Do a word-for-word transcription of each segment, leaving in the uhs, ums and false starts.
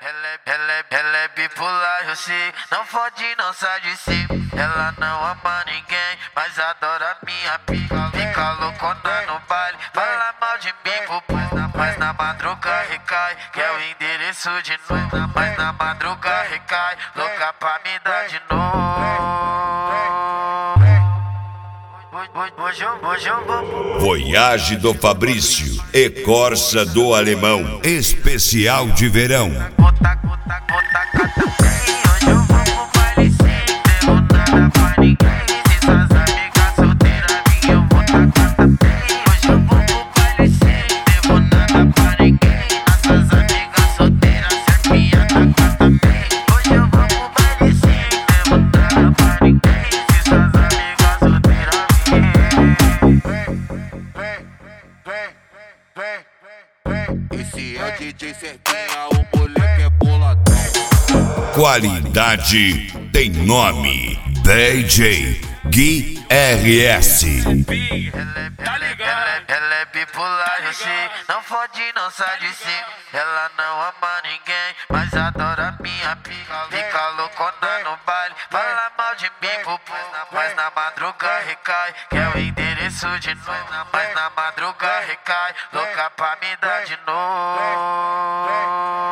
ela é, ela é, ela é bipolar, eu sei. Não fode, não sai de cima. Ela não ama ninguém, mas adora minha pica. Fica loucona no baile, fala mal de mim pro pai. Mas na madruga recai, que é o endereço de novo. Mas na madruga recai, louca pra me dar de novo. Hoje eu, hoje eu vou. Voyage do Fabrício e Corsa do Alemão, especial de verão. Bota, bota, bota, cata bem. Hoje eu vou pro baile sem devo nada pra ninguém. Se suas amigas solteiras vir, eu vou tacar também. Hoje eu vou pro baile sem devo nada pra ninguém. As suas amigas solteiras ser minha tacar também. Hoje eu vou pro baile sem devo nada pra ninguém. Se suas amigas solteiras esse é o D J Serpinha, o moleque é boladão. Qualidade tem nome. D J Gui R S. Tá ligado? Ela é bipolar, eu sei. Não fode, não sai de cima. Ela não ama ninguém, mas adora minha pica. Fica loucona no baile, fala mal de mim pro pai. Mas na madruga recai, que é o endereço de novo. Mas na madruga recai, louca pra me dar de novo.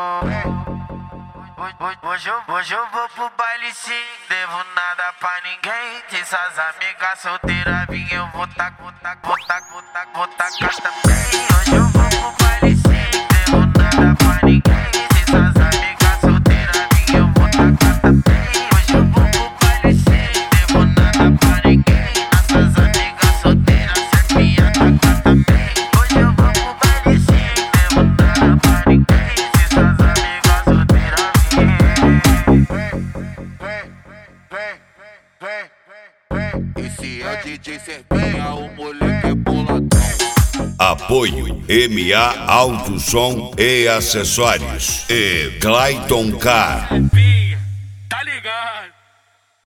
Hoje eu, hoje eu vou pro baile sim, devo nada pra ninguém. Se suas amigas solteiras vir, eu vou tac, vou tac, vou tac, vou tac, vou tacar também. Hoje eu vou pro baile sim, devo nada pra ninguém. Se suas amigas solteiras vir, eu vou tacar também. Hoje eu vou pro baile sim, devo nada pra ninguém. As suas amigas solteiras ser minha tacar também. Hoje eu vou pro baile sim, devo nada pra ninguém. Se suas amigas solteiras esse é o D J Serpinha, o moleque é boladão. Apoio M A Alto Som e Acessórios e Clayton Car. Tá ligado?